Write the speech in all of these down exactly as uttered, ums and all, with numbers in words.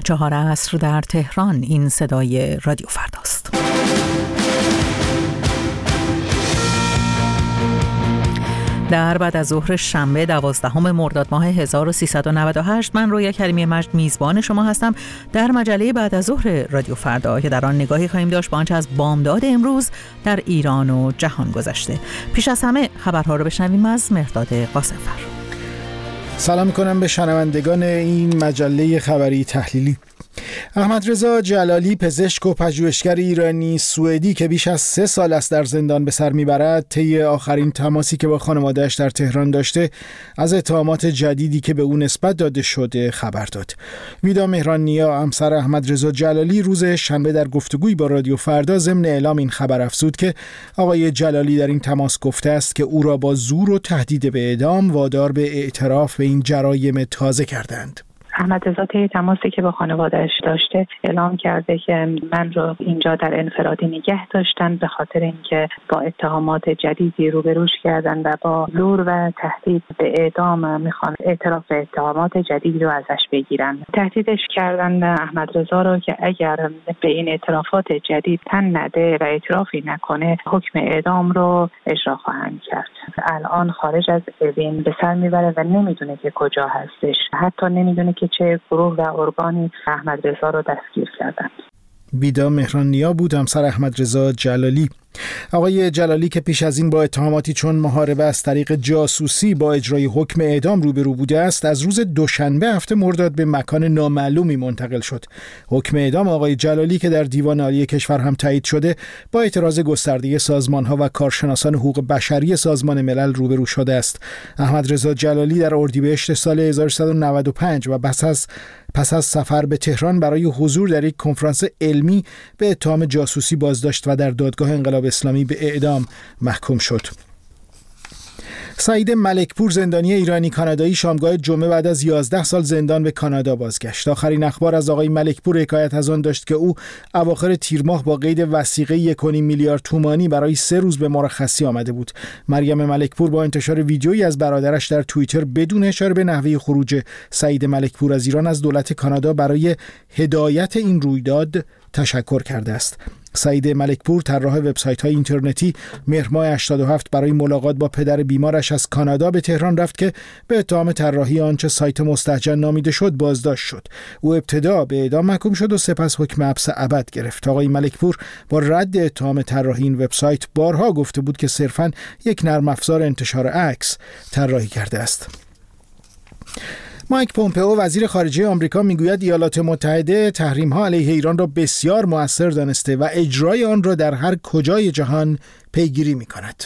چهار عصر در تهران. این صدای رادیو فرداست. در بعد از ظهر شنبه دوازدهم مرداد ماه هزار و سیصد و نود و هشت من رویا کریمی مجد میزبان شما هستم در مجله بعد از ظهر رادیو فردا که در آن نگاهی خواهیم داشت به آنچه از بامداد امروز در ایران و جهان گذشته. پیش از همه خبرها رو بشنویم از مهرداد قاسمفر. سلام میکنم به شنوندگان این مجله خبری تحلیلی. احمدرضا جلالی، پزشک و پژوهشگر ایرانی سوئدی که بیش از سه سال است در زندان به سر میبرد، طی آخرین تماسی که با خانواده‌اش در تهران داشته از اتهامات جدیدی که به او نسبت داده شده خبر داد. ویدا مهران‌نیا، همسر احمدرضا جلالی، روز شنبه در گفتگویی با رادیو فردا ضمن اعلام این خبر افزود که آقای جلالی در این تماس گفته است که او را با زور و تهدید به اعدام وادار به اعتراف به این جرایم تازه کردند. احمدرضا طی تماسی که با خانواده‌اش داشته اعلام کرده که من رو اینجا در انفرادی نگه داشتن به خاطر اینکه با اتهامات جدیدی روبروش کردن و با زور و تهدید به اعدام میخوان اعتراف به اتهامات جدیدی رو ازش بگیرن. تهدیدش کردن احمدرضا رو که اگر به این اعترافات جدید تن نده و اعترافی نکنه حکم اعدام رو اجرا خواهند کرد. الان خارج از اوین به سر میبره و نمیدونه که کجا هستش، حتی نمیدونه که چه گروه و ارگانی احمدرضا رو دستگیر کردند. ویدا مهران‌نیا بود، همسر احمدرضا جلالی. آقای جلالی که پیش از این با اتهاماتی چون محاربه از طریق جاسوسی با اجرای حکم اعدام روبرو بوده است، از روز دوشنبه هفته مرداد به مکان نامعلومی منتقل شد. حکم اعدام آقای جلالی که در دیوان عالی کشور هم تایید شده، با اعتراض گسترده سازمان‌ها و کارشناسان حقوق بشری سازمان ملل روبرو شده است. احمدرضا جلالی در اردیبهشت سال هزار و سیصد و نود و پنج و پس از پس از سفر به تهران برای حضور در یک کنفرانس علمی به اتهام جاسوسی بازداشت و در دادگاه انقلاب اسلامی به اعدام محکوم شد. سعید ملکپور، زندانی ایرانی کانادایی، شامگاه جمعه بعد از یازده سال زندان به کانادا بازگشت. آخرین اخبار از آقای ملکپور حکایت از آن داشت که او اواخر تیر ماه با قید وثیقه یک و نیم میلیارد تومانی برای سه روز به مرخصی آمده بود. مریم ملکپور با انتشار ویدیویی از برادرش در توییتر بدون اشاره به نحوه خروج سعید ملکپور از ایران از دولت کانادا برای هدایت این رویداد تشکر کرده است. سعید ملکپور، طراح وبسایت‌های اینترنتی، مهر ماه هشتاد و هفت برای ملاقات با پدر بیمارش از کانادا به تهران رفت که به اتهام طراحی آنچه سایت مستهجن نامیده شد بازداشت شد. او ابتدا به اعدام محکوم شد و سپس حکم حبس ابد گرفت. آقای ملکپور با رد اتهام طراحی این وبسایت بارها گفته بود که صرفاً یک نرم افزار انتشار عکس طراحی کرده است. مایک پومپئو، وزیر خارجه آمریکا، میگوید ایالات متحده تحریم‌ها علیه ایران را بسیار مؤثر دانسته و اجرای آن را در هر کجای جهان پیگیری می‌کند.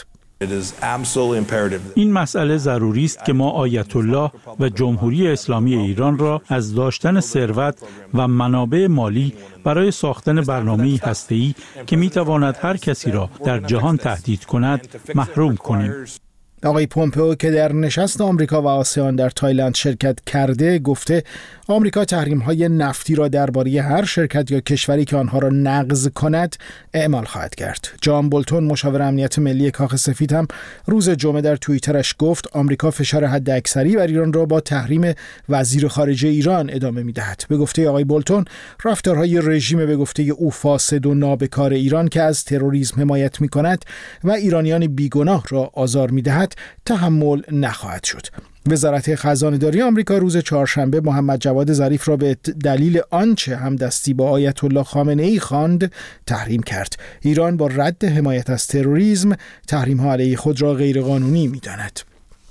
این مسئله ضروری است که ما آیت الله و جمهوری اسلامی ایران را از داشتن ثروت و منابع مالی برای ساختن برنامه‌ای هسته‌ای که می‌تواند هر کسی را در جهان تهدید کند محروم کنیم. آقای پومپئو که در نشست آمریکا و آسیان در تایلند شرکت کرده گفته آمریکا تحریم‌های نفتی را درباره هر شرکت یا کشوری که آنها را نقض کند اعمال خواهد کرد. جان بولتون، مشاور امنیت ملی کاخ سفید، هم روز جمعه در توییترش گفت آمریکا فشار حداکثری بر ایران را با تحریم وزیر خارجه ایران ادامه می‌دهد. به گفته آقای بولتون، رفتارهای رژیم به گفته او فاسد و نابکار ایران که از تروریسم حمایت می‌کند و ایرانیان بیگناه را آزار می‌دهد تحمل نخواهد شد. وزارت خزانه‌داری آمریکا روز چهارشنبه محمد جواد ظریف را به دلیل آنچه همدستی با آیت الله خامنه‌ای خواند تحریم کرد. ایران با رد حمایت از تروریسم تحریم‌ها علیه خود را غیرقانونی می‌داند.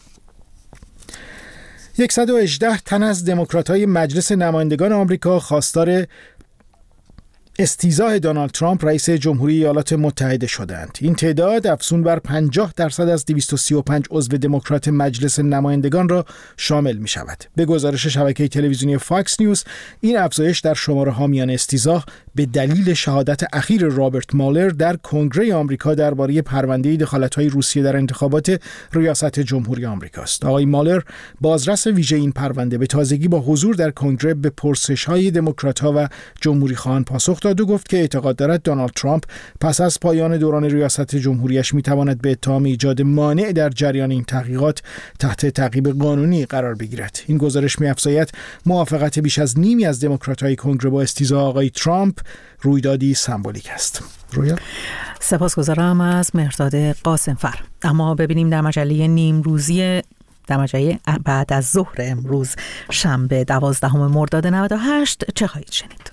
صد و هجده تن از دموکرات‌های مجلس نمایندگان آمریکا خواستار استیضاح دونالد ترامپ رئیس جمهوری ایالات متحده شدند. این تعداد افزون بر پنجاه درصد از دویست و سی و پنج عضو دموکرات مجلس نمایندگان را شامل می شود. به گزارش شبکه تلویزیونی فاکس نیوز، این افزایش در شماره حامیان استیضاح به دلیل شهادت اخیر رابرت مالر در کنگره آمریکا درباره پرونده دخالت‌های روسیه در انتخابات ریاست جمهوری آمریکا است. آقای مالر بازرس ویژه این پرونده به تازگی با حضور در کنگره به پرسش‌های دموکرات‌ها و جمهوری‌خواهان پاسخ داد و گفت که اعتقاد دارد دونالد ترامپ پس از پایان دوران ریاست جمهوریش می‌تواند به اتهام ایجاد مانع در جریان این تحقیقات تحت تعقیب قانونی قرار بگیرد. این گزارش می‌افزاید موافقت بیش از نیمی از دموکرات‌های کنگره با استیضاح آقای ترامپ رویدادی سمبولیک است. رویا سپاسگزارم از مهرداد قاسمفر. اما ببینیم در مجله نیمروزی در مجله بعد از ظهر امروز شنبه دوازدهم مرداد نود و هشت چه خواهید شنید؟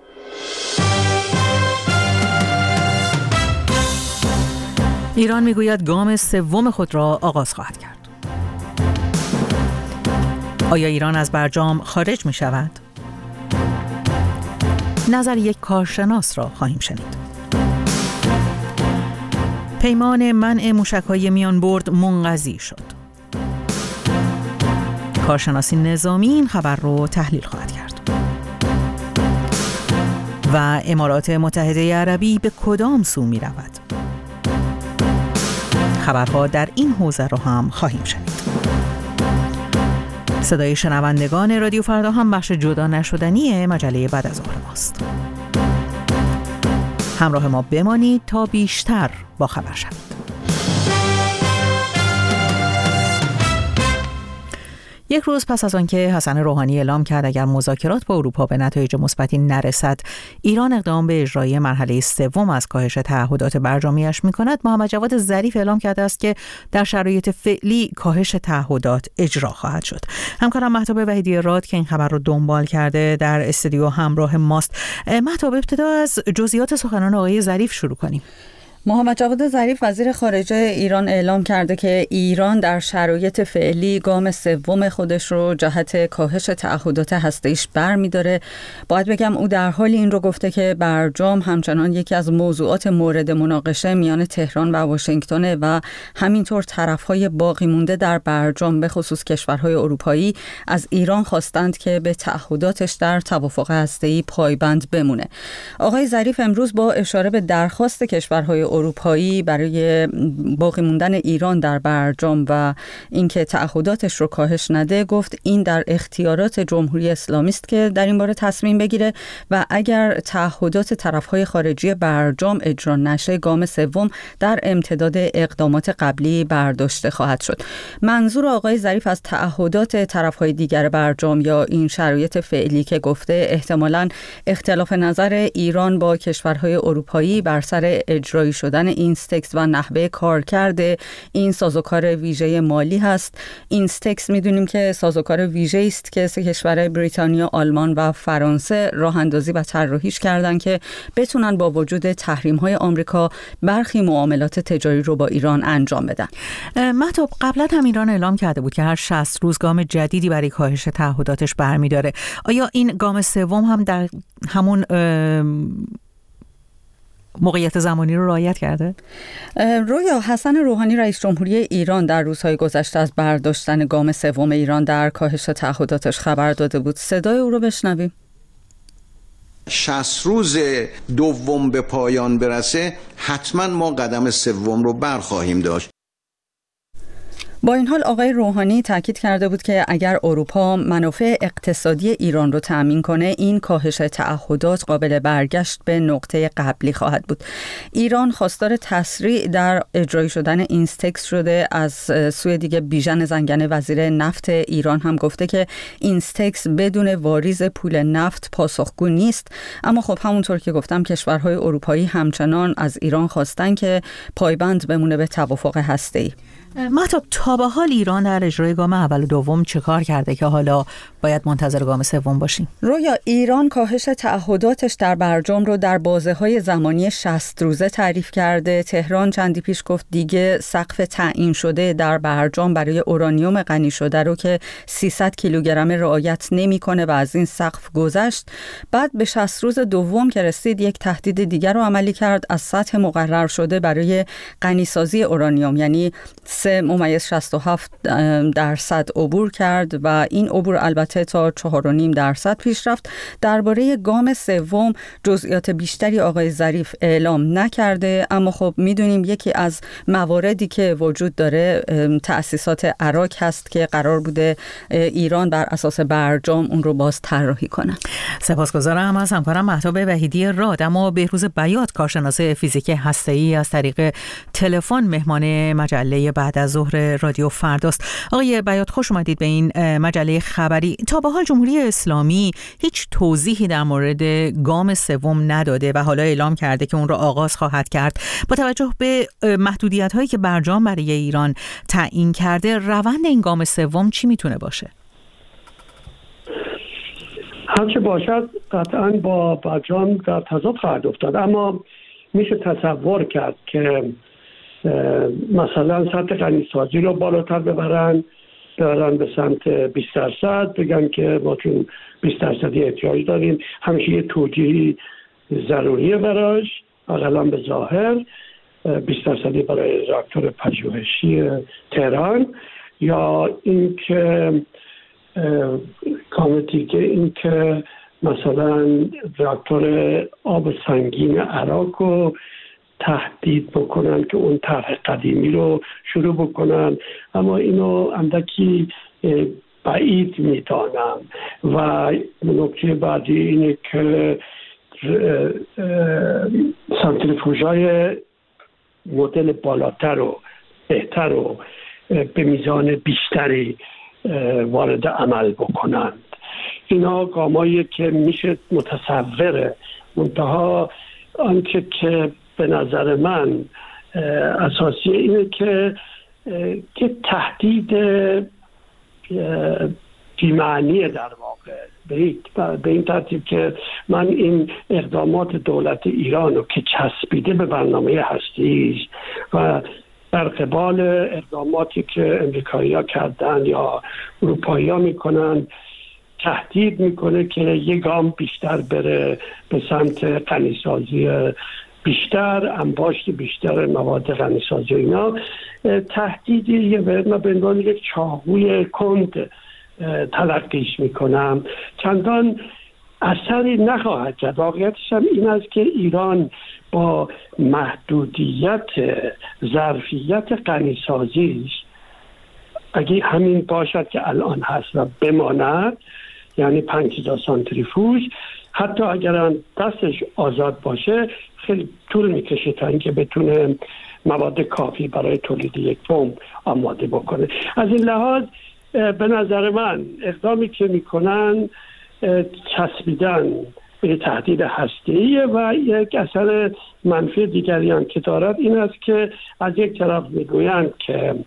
ایران میگوید گام سوم خود را آغاز خواهد کرد. آیا ایران از برجام خارج می شود؟ نظر یک کارشناس را خواهیم شنید. پیمان منع موشک‌های میان برد منقضی شد. کارشناسی نظامی این خبر رو تحلیل خواهد کرد. و امارات متحده عربی به کدام سو می رود؟ خبرها در این حوزه رو هم خواهیم شنید. صدای شنوندگان رادیو فردا هم بخش جدا نشدنی مجله بعد از ظهر ماست. همراه ما بمانید تا بیشتر با خبر شوید. یک روز پس از آنکه حسن روحانی اعلام کرد اگر مذاکرات با اروپا به نتایج مثبتی نرسد، ایران اقدام به اجرای مرحله سوم از کاهش تعهدات برجامیش می‌کند، محمد جواد ظریف اعلام کرده است که در شرایط فعلی کاهش تعهدات اجرا خواهد شد. همکارم مهتاب وحیدی راد که این خبر رو دنبال کرده در استودیو همراه ماست. مهتاب، ابتدا از جزئیات سخنان آقای ظریف شروع کنیم. محمد جواد ظریف وزیر خارجه ایران اعلام کرده که ایران در شرایط فعلی گام سوم خودش رو جهت کاهش تعهدات هسته‌ایش برمی‌داره. باید بگم او در حال این رو گفته که برجام همچنان یکی از موضوعات مورد مناقشه میان تهران و واشنگتن و همینطور طرف‌های باقی مونده در برجام به خصوص کشورهای اروپایی از ایران خواستند که به تعهداتش در توافق هسته‌ای پایبند بمونه. آقای ظریف امروز با اشاره به درخواست کشورهای اروپایی برای باقی موندن ایران در برجام و اینکه تعهداتش رو کاهش نده، گفت این در اختیارات جمهوری اسلامی است که در این باره تصمیم بگیره و اگر تعهدات طرفهای خارجی برجام اجرا نشه، گام سوم در امتداد اقدامات قبلی برداشته خواهد شد. منظور آقای ظریف از تعهدات طرفهای دیگر برجام یا این شرایط فعلی که گفته، احتمالاً اختلاف نظر ایران با کشورهای اروپایی بر سر اجرایی شدن اینستکس و نحوه کارکرد این سازوکار ویژه مالی هست. اینستکس میدونیم که سازوکار ویژه است که سه کشور بریتانیا، آلمان و فرانسه راه اندازی و طراحیش کردن که بتونن با وجود تحریم‌های آمریکا برخی معاملات تجاری رو با ایران انجام بدن. مهتاب، قبلا هم ایران اعلام کرده بود که هر شصت روز گام جدیدی برای کاهش تعهداتش برمی‌داره. آیا این گام سوم هم در همون موقعیت زمانی رو رعایت کرده؟ رویا، حسن روحانی رئیس جمهوری ایران در روزهای گذشته از برداشتن گام سوم ایران در کاهش تعهداتش خبر داده بود. صدای او رو بشنویم. شصت روز دوم به پایان برسه، حتما ما قدم سوم رو برخواهیم داشت. با این حال آقای روحانی تاکید کرده بود که اگر اروپا منافع اقتصادی ایران رو تأمین کنه، این کاهش تعهدات قابل برگشت به نقطه قبلی خواهد بود. ایران خواستار تسریع در اجرایی شدن اینستکس شده. از سوی دیگه بیژن زنگنه وزیر نفت ایران هم گفته که اینستکس بدون واریز پول نفت پاسخگو نیست. اما خب همونطور که گفتم، کشورهای اروپایی همچنان از ایران خواستن که پایبند بمونه به توافق هسته‌ای. مهتاب، تا به حال ایران در اجرای گام اول و دوم چه کار کرده که حالا باید منتظر گام سوم باشیم؟ رویا، ایران کاهش تعهداتش در برجام رو در بازه‌های زمانی شصت روزه تعریف کرده. تهران چندی پیش گفت دیگه سقف تعیین شده در برجام برای اورانیوم غنی شده رو که سیصد کیلوگرم رعایت نمی‌کنه و از این سقف گذشت. بعد به شصت روز دوم که رسید، یک تهدید دیگر رو عملی کرد از سطح مقرر شده برای غنیسازی اورانیوم، یعنی سه ممیز شصت و هفت درصد عبور کرد و این عبور البته تا چهار و نیم درصد پیش رفت. درباره گام سوم جزئیات بیشتری آقای ظریف اعلام نکرده، اما خب میدونیم یکی از مواردی که وجود داره تأسیسات عراق هست که قرار بوده ایران بر اساس برجام اون رو باز طراحی کنه. سپاسگزارم از همکارم مهتاب وحیدی راد. اما بهروز بیات کارشناس فیزیک هسته‌ای از طریق تلفن مهمان مجله بعد از ظهر رادیو فرداست. آقای بیات خوش اومدید به این مجله خبری. تا به حال جمهوری اسلامی هیچ توضیحی در مورد گام سوم نداده و حالا اعلام کرده که اون رو آغاز خواهد کرد. با توجه به محدودیت‌هایی که برجام برای ایران تعیین کرده، روند این گام سوم چی میتونه باشه؟ هرچه باشد قطعاً با برجام در تضاد خواهد افتاد، اما میشه تصور کرد که مثلا سطح غنیسازی رو بالاتر ببرن ببرن به سمت بیست درصد، بگن که ما چون بیست درصدی احتیاج داریم، همیشه یه توجیهی ضروریه براش، اقلا به ظاهر بیست درصدی برای راکتور پژوهشی تهران، یا اینکه کام دیگه این که مثلا راکتور آب سنگین عراق رو تهدید بکنن که اون طرح قدیمی رو شروع بکنن، اما اینو اندکی بعید میدانم. و نکته بعدی اینه که سانتریفوژهای مدل بالاتر و بهتر و به میزان بیشتری وارد عمل بکنند. اینا گامایی که میشه متصوره، منتها آنچه که به نظر من اساسی اینه که که تهدید بی‌معنی در واقع به این ترتیب که من این اقدامات دولت ایران رو که چسبیده به برنامه هسته‌ایش و در قبال اقداماتی که امریکایی‌ها کردن یا اروپایی‌ها میکنن تهدید میکنه که یک گام بیشتر بره به سمت غنیسازی بیشتر، انباشت بیشتر مواد غنیسازی. اینا تهدیدی من به عنوان یک چاقوی کند تلقیش میکنم، چندان اثری نخواهد کرد. واقعیتش هم این است که ایران با محدودیت ظرفیت غنیسازیش، اگه همین باشد که الان هست و بماند، یعنی پنج هزار سانتریفوژ، حتی اگر دستش آزاد باشه خیلی طول میکشه تا اینکه بتونه مواد کافی برای تولید یک بمب آماده بکنه. از این لحاظ به نظر من اقدامی که میکنن چسبیدن به تهدید هسته‌ایه و یک اثر منفی دیگری هم که دارد این است که از یک طرف میگویند که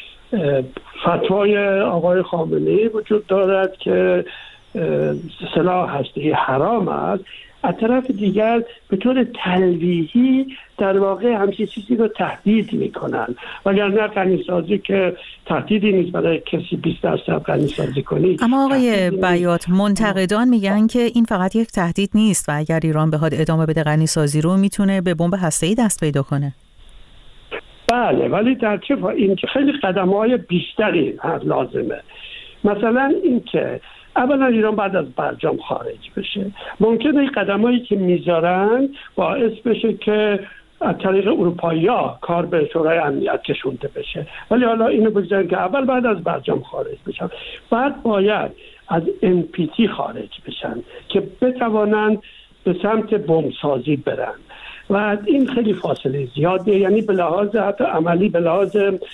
فتوای آقای خامنه‌ای وجود دارد که سلاح هسته‌ای حرام است، از طرف دیگر به طور تلویحی در واقع همچین چیزی رو تهدید میکنن، وگرنه غنیسازی که تهدیدی نیست برای کسی بیست درصد غنیسازی کنی. اما آقای بیات، منتقدان میگن که این فقط یک تهدید نیست و اگر ایران بخواد ادامه بده غنیسازی رو میتونه به بمب هسته‌ای دست پیدا کنه. بله، ولی در چه فا... این که خیلی قدم‌های بیشتری لازمه. مثلا این که اولا ایران بعد از برجام خارج بشه، ممکنه این قدمایی که میذارن باعث بشه که از طریق اروپایی‌ها کار به شورای امنیت کشونده بشه، ولی حالا اینو بگذاریم که اول بعد از برجام خارج بشن، بعد باید از ان پی تی خارج بشن که بتوانند به سمت بمبسازی برن و این خیلی فاصله زیاده، یعنی به لحاظ حتی عملی، به لحاظ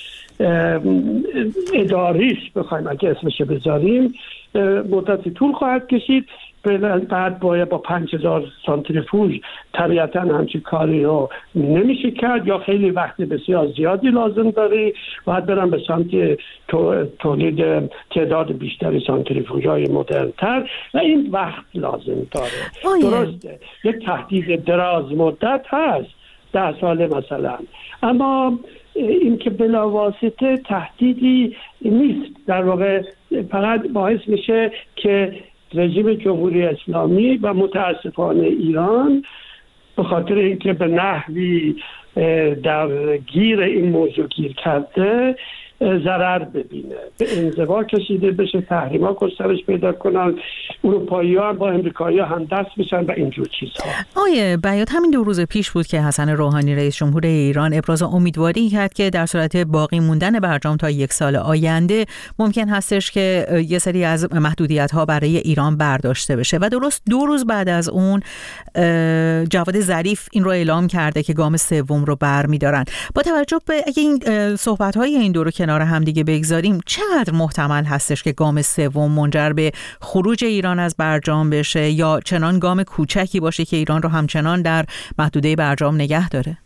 اداریش بخوایم اگه اسمش بذاریم مدتی طول خواهد کشید. بعد باید با پنج هزار سانتریفوژ طبیعتا همچین کاری رو نمیشه کرد یا خیلی وقت بسیار زیادی لازم داری، باید برن به سمت تولید تعداد بیشتری سانتریفوژ های مدرن‌تر و این وقت لازم داره. آیه. درسته یک تهدید دراز مدت هست، ده ساله مثلا، اما این که بلاواسطه تهدیدی نیست، در واقع فقط باعث میشه که رژیم جمهوری اسلامی و متاسفانه ایران به خاطر اینکه به نحوی در گیر این موضوع گیر کرده ضرر ببینه، به انزوا کشیده بشه، تحریم‌ها گسترش پیدا کنن، اروپایی‌ها با امریکایی‌ها هم دست بشن و اینجور چیزها. آیه بیات همین دو روز پیش بود که حسن روحانی رئیس جمهور ایران ابراز امیدواری کرد که در صورت باقی موندن برجام تا یک سال آینده ممکن هستش که یه سری از محدودیت‌ها برای ایران برداشته بشه و درست دو روز بعد از اون جواد ظریف این رو اعلام کرده که گام سوم رو برمی‌دارن. با توجه به اگه این صحبت‌های این دو رو کنار هم دیگه بگذاریم، چقدر محتمل هستش که گام سوم منجر به خروج ایران از برجام بشه یا چنان گام کوچکی باشه که ایران رو همچنان در محدوده برجام نگه داره؟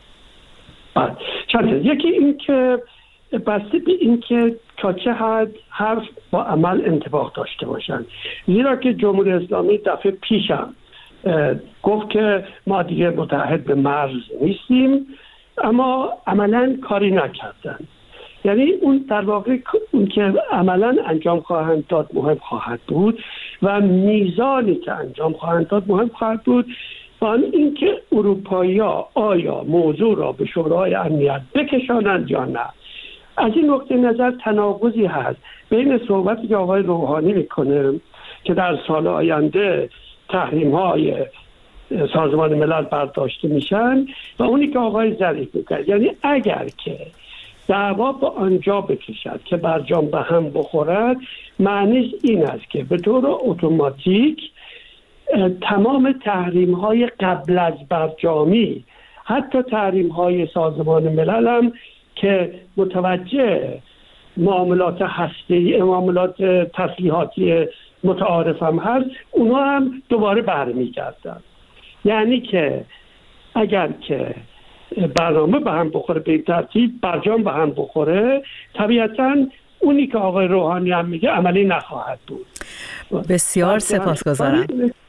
چند یکی این که بسته به این که تا چه حد حرف با عمل انطباق داشته باشن، زیرا که جمهوری اسلامی دفعه پیشم گفت که ما دیگه متحد به مرز نیستیم، اما عملا کاری نکردن. یعنی اون در واقع اون که عملا انجام خواهند داد مهم خواهد بود و میزانی که انجام خواهند داد مهم خواهد بود. با اینکه اروپایی‌ها آیا موضوع را به شورای امنیت بکشانند یا نه، از این نقطه نظر تناقضی هست بین صحبتی که آقای روحانی میکنه که در سال آینده تحریم‌های سازمان ملل برداشته میشن و اونی که آقای ظریف میکنه. یعنی اگر که دعوا به آنجا بکشد که برجام به هم بخورد، معنیش این است که به طور اتوماتیک تمام تحریم‌های قبل از برجامی، حتی تحریم‌های سازمان ملل هم که متوجه معاملات هسته‌ای، معاملات تسلیحاتی متعارف هم هست، اونا هم دوباره برمیگردن. یعنی که اگر که برنامه به هم بخوره، به این ترتیب برجام به هم بخوره، طبیعتاً اونی که آقای روحانی هم میگه عملی نخواهد بود. بسیار سپاسگزارم.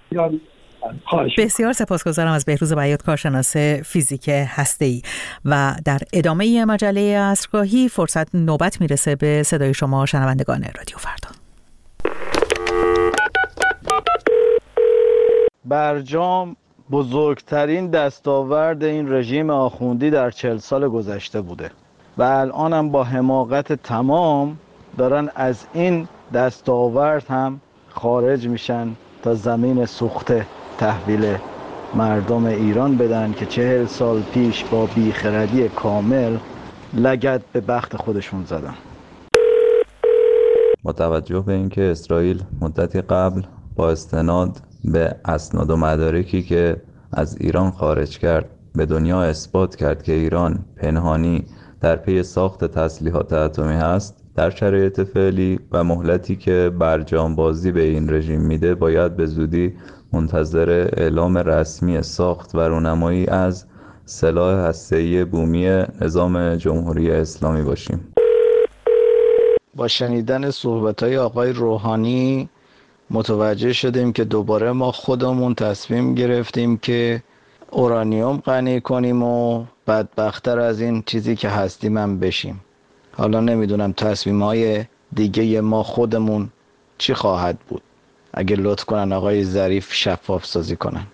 بسیار سپاسگزارم از بهروز بیات، کارشناس فیزیک هسته‌ای. و در ادامه مجله عصرگاهی فرصت نوبت میرسه به صدای شما شنوندگان رادیو فردا. برجام بزرگترین دستاورد این رژیم آخوندی در چهل سال گذشته بوده و الان هم با حماقت تمام دارن از این دستاورد هم خارج میشن تا زمین سوخته تحویل مردم ایران بدن که چهل سال پیش با بیخردی کامل لگد به بخت خودشون زدن. با توجه به اینکه اسرائیل مدتی قبل با استناد به اسناد و مدارکی که از ایران خارج کرد به دنیا اثبات کرد که ایران پنهانی در پی ساخت تسلیحات اتمی هست، در شرایط فعلی و مهلتی که برجام بازی به این رژیم میده باید به زودی منتظر اعلام رسمی ساخت و رونمایی از سلاح هسته‌ای بومی نظام جمهوری اسلامی باشیم. با شنیدن صحبت‌های آقای روحانی متوجه شدیم که دوباره ما خودمون تصمیم گرفتیم که اورانیوم غنی کنیم و بدبخت‌تر از این چیزی که هستیم هم بشیم. حالا نمیدونم تصمیم‌های دیگه ما خودمون چی خواهد بود. اگه لطف کنن آقای ظریف شفاف سازی کنن.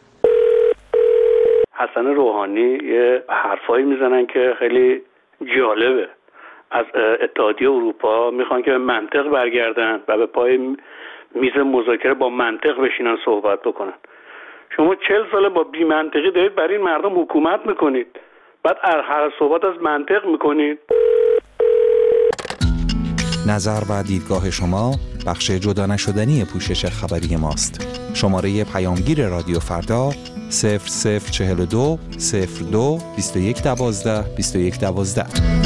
حسن روحانی یه حرفایی میزنن که خیلی جالبه. از اتحادیه اروپا میخوان که به منطق برگردن و به پای میز مذاکره با منطق بشینن صحبت بکنن. شما چهل ساله با بی منطقی دارید برای این مردم حکومت میکنید، بعد هر صحبت از منطق میکنید. نظر و دیدگاه شما بخش جدا نشدنی پوشش خبری ماست. شماره پیامگیر رادیو فردا صفر صفر چهل و دو صفر دو بیست و یک دوازده بیست و یک دوازده.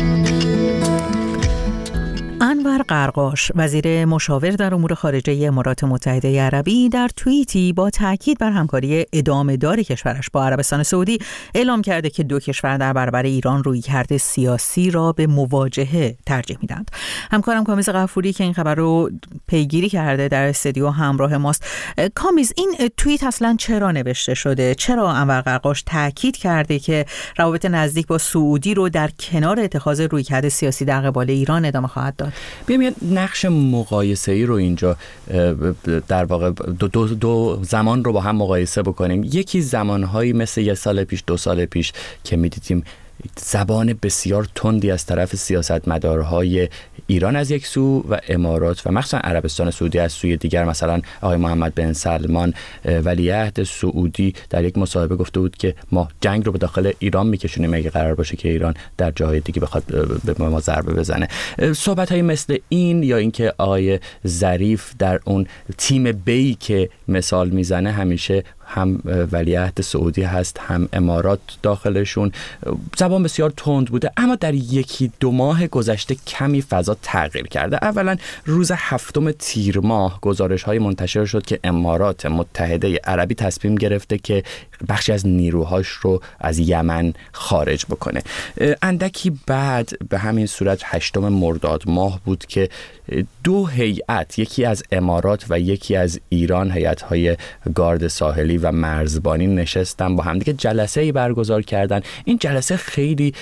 انور قرقاش، وزیر مشاور در امور خارجه امارات متحده عربی، در توییتی با تاکید بر همکاری ادامه‌دار کشورش با عربستان سعودی اعلام کرده که دو کشور در برابر ایران رویکرد سیاسی را به مواجهه ترجیح میدند. همکارم کامیز غفوری که این خبر رو پیگیری کرده در استودیو همراه ماست. کامیز، این توییت اصلا چرا نوشته شده؟ چرا انور قرقاش تاکید کرده که روابط نزدیک با سعودی رو در کنار اتخاذ رویکرد سیاسی در قبال ایران ادامه خواهد داد؟ بیایم نقش مقایسه‌ای رو اینجا در واقع دو, دو, دو زمان رو با هم مقایسه بکنیم. یکی زمانهایی مثل یک سال پیش، دو سال پیش که می‌دیدیم زبان بسیار تندی از طرف سیاستمدارهای ایران از یک سو و امارات و مخصوصا عربستان سعودی از سوی دیگر. مثلا آقای محمد بن سلمان ولیعهد سعودی در یک مصاحبه گفته بود که ما جنگ رو به داخل ایران میکشونیم اگه قرار باشه که ایران در جاهای دیگه بخواد به ما ضربه بزنه. صحبت‌های مثل این یا اینکه آقای ظریف در اون تیم بی که مثال میزنه همیشه هم ولیعهد سعودی هست هم امارات داخلشون، زبان بسیار تند بوده. اما در یکی دو ماه گذشته کمی فضا تغییر کرده. اولا روز هفتم تیر ماه گزارش های منتشر شد که امارات متحده عربی تصمیم گرفته که بخشی از نیروهاش رو از یمن خارج بکنه. اندکی بعد به همین صورت هشتم مرداد ماه بود که دو هیئت، یکی از امارات و یکی از ایران، هیئت‌های گارد ساحلی و مرزبانی نشستن با هم دیگه جلسه‌ای برگزار کردن. این جلسه خیلی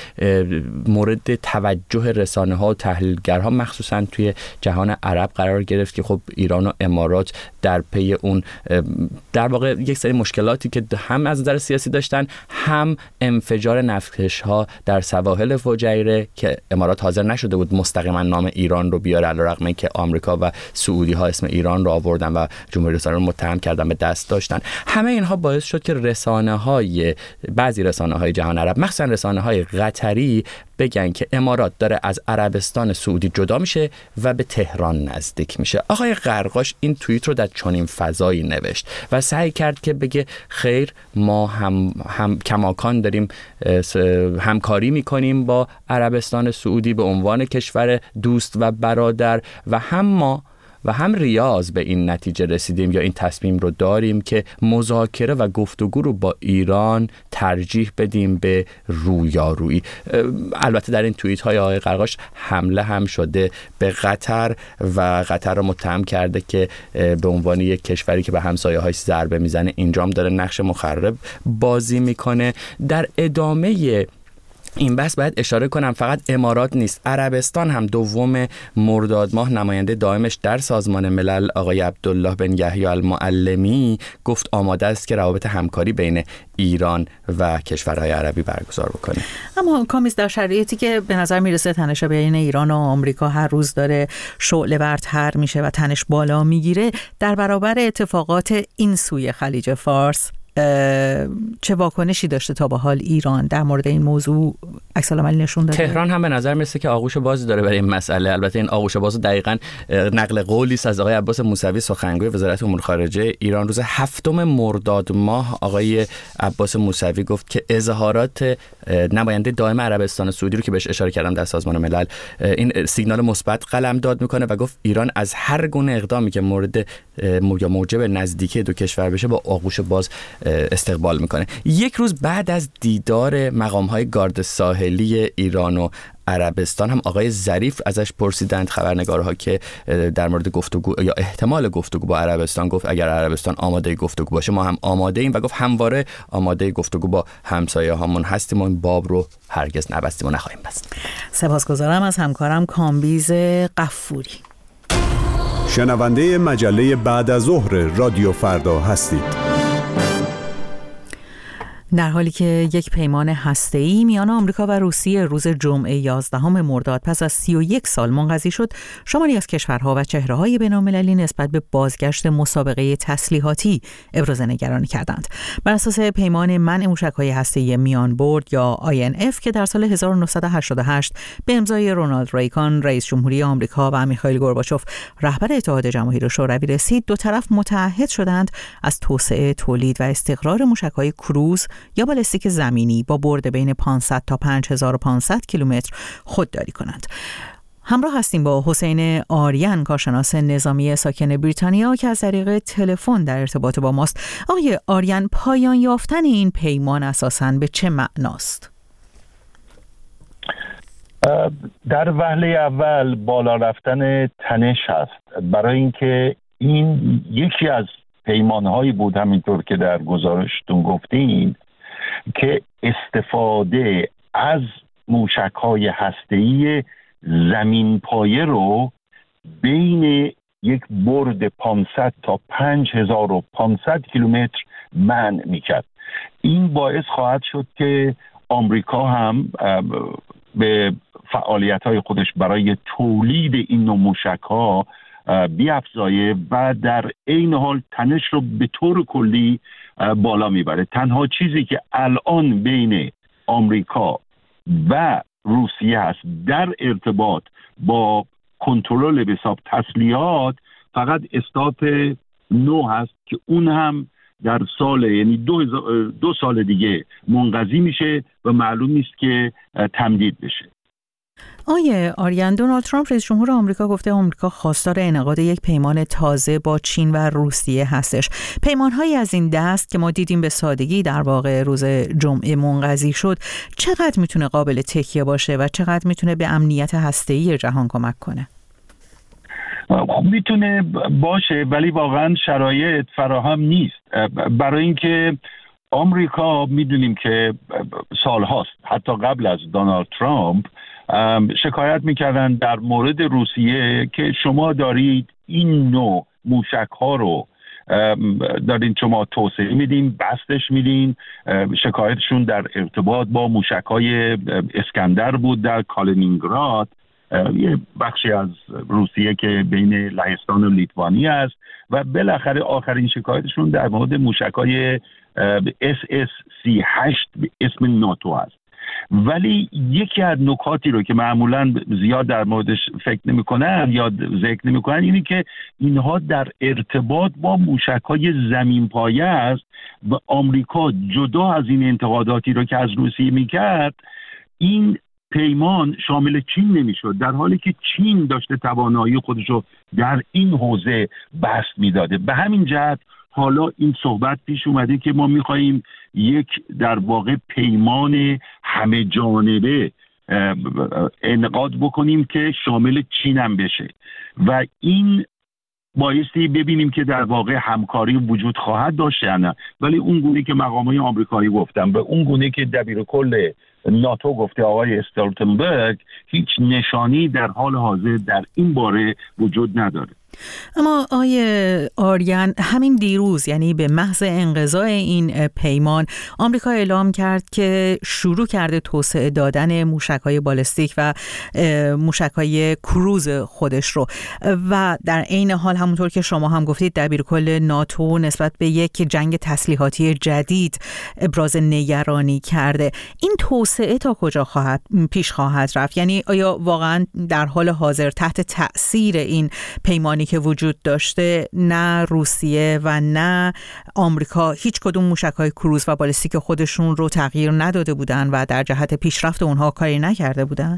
مورد توجه رسانه‌ها و تحلیلگرها مخصوصا توی جهان عرب قرار گرفت که خب ایران و امارات در پی اون در واقع یک سری مشکلاتی که هم از نظر سیاسی داشتن، هم انفجار نفتکش‌ها در سواحل فجیره که امارات حاضر نشده بود مستقیما نام ایران رو بیاره، علیرغم اینکه آمریکا و سعودی ها اسم ایران رو آوردن و جمهوری اسلامی رو متهم کردن به دست داشتن. همه اینها باعث شد که رسانه‌های بعضی رسانه‌های جهان عرب، مخصوصا رسانه‌های قطری، بگن که امارات داره از عربستان سعودی جدا میشه و به تهران نزدیک میشه. آقای قرقاش این توییت رو در چنین فضایی نوشت و سعی کرد که بگه خیر، ما هم, هم کماکان داریم همکاری میکنیم با عربستان سعودی به عنوان کشور دوست و برادر و هم ما و هم ریاض به این نتیجه رسیدیم یا این تصمیم رو داریم که مذاکره و گفتگو رو با ایران ترجیح بدیم به رویارویی. البته در این توییت های آقای قرقاش حمله هم شده به قطر و قطر رو متهم کرده که به عنوان یک کشوری که به همسایه هاش ضربه میزنه اینجام داره نقش مخرب بازی میکنه. در ادامه این بحث باید اشاره کنم فقط امارات نیست، عربستان هم دوم مرداد ماه نماینده دائمش در سازمان ملل آقای عبدالله بن یحیی المعلمی گفت آماده است که روابط همکاری بین ایران و کشورهای عربی برگزار بکنه. اما کامیز، در شرایطی که به نظر میرسه تنش بین ایران و آمریکا هر روز داره شعله ورتر میشه و تنش بالا میگیره، در برابر اتفاقات این سوی خلیج فارس چه واکنشی داشته تا به حال ایران در مورد این موضوع؟ عکس العمل نشون داده. تهران هم به نظر میرسه که آغوش بازی داره برای این مسئله. البته این آغوش باز دقیقاً نقل قولی است از آقای عباس موسوی سخنگوی وزارت امور خارجه ایران. روز هفتم مرداد ماه آقای عباس موسوی گفت که اظهارات نماینده دائم عربستان سعودی رو که بهش اشاره کردم در سازمان ملل این سیگنال مثبت قلمداد میکنه و گفت ایران از هر گونه اقدامی که مورد یا موجب نزدیکی دو کشور بشه با آغوش باز استقبال میکنه. یک روز بعد از دیدار مقام‌های گارد ساحلی ایران و عربستان هم آقای ظریف ازش پرسیدند خبرنگارها که در مورد گفتگو یا احتمال گفتگو با عربستان، گفت اگر عربستان آماده گفتگو باشه ما هم آماده ایم و گفت همواره آماده گفتگو با همسایه هامون هستیم و این باب رو هرگز نبستیم و نخواهیم بست. سپاسگزارم از همکارم کامبیز قفوری. شنونده مجله بعد از ظهر رادیو فردا هستید. در حالی که یک پیمان هسته‌ای میان آمریکا و روسیه روز جمعه یازدهم مرداد پس از سی و یک سال منقضی شد، شماری از کشورها و چهره‌های بین‌المللی نسبت به بازگشت مسابقه تسلیحاتی ابراز نگرانی کردند. بر اساس پیمان منع موشک‌های هسته‌ای میان برد یا آی ان اف که در سال هزار و نهصد و هشتاد و هشت به امضای رونالد ریگان رئیس جمهوری آمریکا و میخائیل گورباچوف رهبر اتحاد جماهیر شوروی رسید، دو طرف متعهد شدند از توسعه، تولید و استقرار موشک‌های کروز یا بالستیک زمینی با برد بین پانصد تا پنج هزار و پانصد کیلومتر خودداری کنند. همراه هستیم با حسین آریان، کارشناس نظامی ساکن بریتانیا که از طریق تلفن در ارتباط با ماست. آقای آریان، پایان یافتن این پیمان اساساً به چه معناست؟ در وهله اول بالا رفتن تنش هست، برای اینکه این یکی از پیمانهایی بود همینطور که در گزارشتون گفتین که استفاده از موشک‌های هسته‌ای زمین پایه رو بین یک برد پانصد تا پنج هزار و پانصد کیلومتر منع می‌کرد. این باعث خواهد شد که آمریکا هم به فعالیت‌های خودش برای تولید این نوع موشک‌ها بیافزایه و در این حال تنش رو به طور کلی بالا میبره. تنها چیزی که الان بین آمریکا و روسیه هست در ارتباط با کنترل به حساب تسلیحات فقط استاپ نو هست که اون هم در سال یعنی دو, دو سال دیگه منقضی میشه و معلوم نیست که تمدید بشه. آیه آریان، دونالد ترامپ رئیس جمهور آمریکا گفته آمریکا خواستار انعقاد یک پیمان تازه با چین و روسیه هستش. پیمان‌هایی از این دست که ما دیدیم به سادگی در واقع روز جمعه منقضی شد، چقدر میتونه قابل تکیه باشه و چقدر میتونه به امنیت هسته‌ای جهان کمک کنه؟ خب میتونه باشه ولی واقعا شرایط فراهم نیست. برای اینکه آمریکا میدونیم که سالهاست حتی قبل از دونالد ترامپ شکایت میکردن در مورد روسیه که شما دارید این نوع موشک ها رو دارین شما توسعه میدین، بستش میدین. شکایتشون در ارتباط با موشک های اسکندر بود در کالینینگراد، یه بخشی از روسیه که بین لهستان و لیتوانی است، و بالاخره آخرین شکایتشون در مورد موشک های اس اس سی هشت به اسم ناتو است. ولی یکی از نکاتی رو که معمولاً زیاد در موردش فکر نمی‌کنن یا ذکر نمی‌کنن اینه که اینها در ارتباط با موشک‌های زمین‌پایه است و آمریکا جدا از این انتقاداتی رو که از روسیه می‌کرد این پیمان شامل چین نمی‌شد، در حالی که چین داشته توانایی خودش رو در این حوزه بسط می‌داده. به همین جهت حالا این صحبت پیش اومده که ما می‌خوایم یک در واقع پیمان همه جانبه انعقاد بکنیم که شامل چین هم بشه و این بایستی ببینیم که در واقع همکاری وجود خواهد داشت یا نه. ولی اون گونه که مقامات آمریکایی گفتن به اون گونه که دبیر کل ناتو گفته آقای استولتنبرگ، هیچ نشانی در حال حاضر در این باره وجود نداره. اما آیه آریان، همین دیروز یعنی به محض انقضای این پیمان آمریکا اعلام کرد که شروع کرده توسعه دادن موشک‌های بالستیک و موشک‌های کروز خودش رو و در عین حال همونطور که شما هم گفتید دبیرکل ناتو نسبت به یک جنگ تسلیحاتی جدید ابراز نگرانی کرده. این توسعه تا کجا خواهد پیش خواهد رفت؟ یعنی آیا واقعا در حال حاضر تحت تأثیر این پیمانی که وجود داشته نه روسیه و نه آمریکا هیچ کدوم موشک‌های کروز و بالستیک خودشون رو تغییر نداده بودن و در جهت پیشرفت اونها کاری نکرده بودن؟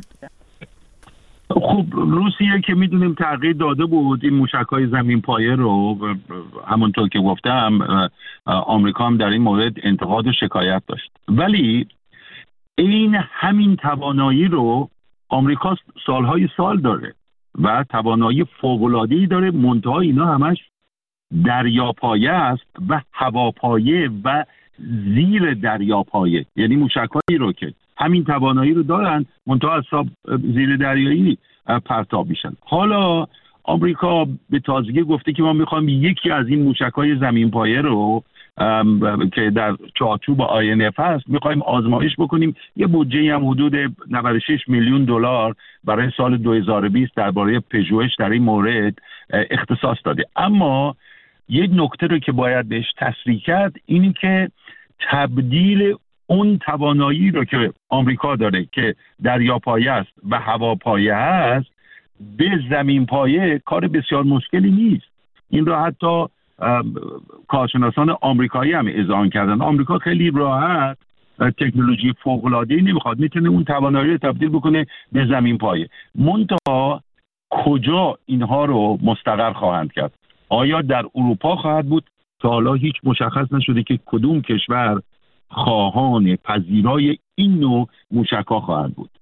خب روسیه که میدونیم تغییر داده بود این موشک‌های زمین پایه رو، همونطور که گفتم آمریکا هم در این مورد انتقاد و شکایت داشت. ولی این همین توانایی رو آمریکا سالهای سال داره و توانایی فوق‌العاده‌ای داره، منتها اینا همش دریاپایه است و هواپایه و زیر دریاپایه، یعنی موشک‌هایی رو که همین توانایی رو دارن منتها از زیر دریایی پرتاب میشن. حالا آمریکا به تازگی گفته که ما میخوایم یکی از این موشک‌های زمین‌پایه رو که در چارچوب آی ان اف هست میخوایم آزمایش بکنیم. یه بودجه هم حدود نود و شش میلیون دلار برای سال دو هزار و بیست درباره پژوهش در این مورد اختصاص داده. اما یک نکته رو که باید بهش تصریح کرد اینی که تبدیل اون توانایی رو که آمریکا داره که دریاپایه است و هواپایه است به زمین پایه کار بسیار مشکلی نیست. این رو حتی کارشناسان آمریکایی هم اذعان کردن. آمریکا خیلی راحت تکنولوژی فوق‌العاده‌ای نمیخواد، میتونه اون توانایی رو تبدیل بکنه به زمین پایه. منتها کجا اینها رو مستقر خواهند کرد؟ آیا در اروپا خواهد بود؟ تا حالا هیچ مشخص نشده که کدوم کشور خواهان پذیرای این نوع موشک‌ها خواهد بود.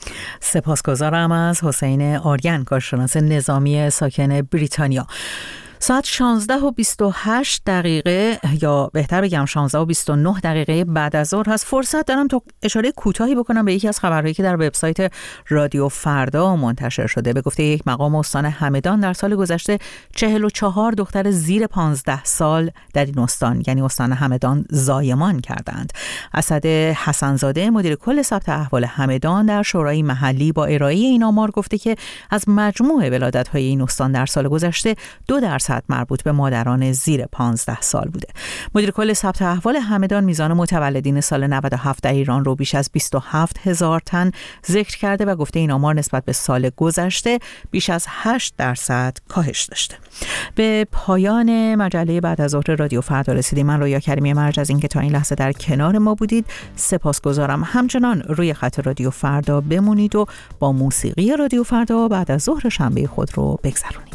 سپاسگزارم از حسین آریان، کارشناس نظامی ساکن بریتانیا. ساعت شانزده و بیست و هشت دقیقه یا بهتر بگم شانزده و بیست و نه دقیقه بعد از ظهر هست. فرصت دارم تا اشاره کوتاهی بکنم به یکی از خبرهایی که در وبسایت رادیو فردا منتشر شده. به گفته یک مقام استان همدان در سال گذشته چهل و چهار دختر زیر پانزده سال در این استان یعنی استان همدان زایمان کردند. اسد حسنزاده مدیر کل ثبت احوال همدان در شورای محلی با ارائه این آمار گفته که از مجموع ولادت‌های این استان در سال گذشته دو درصد مربوط به مادران زیر پانزده سال بوده. مدیر کل ثبت احوال همدان میزان متولدین سال نود و هفت در ایران رو بیش از بیست و هفت هزار تن ذکر کرده و گفته این آمار نسبت به سال گذشته بیش از هشت درصد کاهش داشته. به پایان مجله بعد از ظهر رادیو فردا رسیدیم. من رویا کریمی مرج از اینکه تا این لحظه در کنار ما بودید سپاسگزارم. همچنان روی خط رادیو فردا بمونید و با موسیقی رادیو فردا بعد از ظهر شنبه خود رو بگذرونید.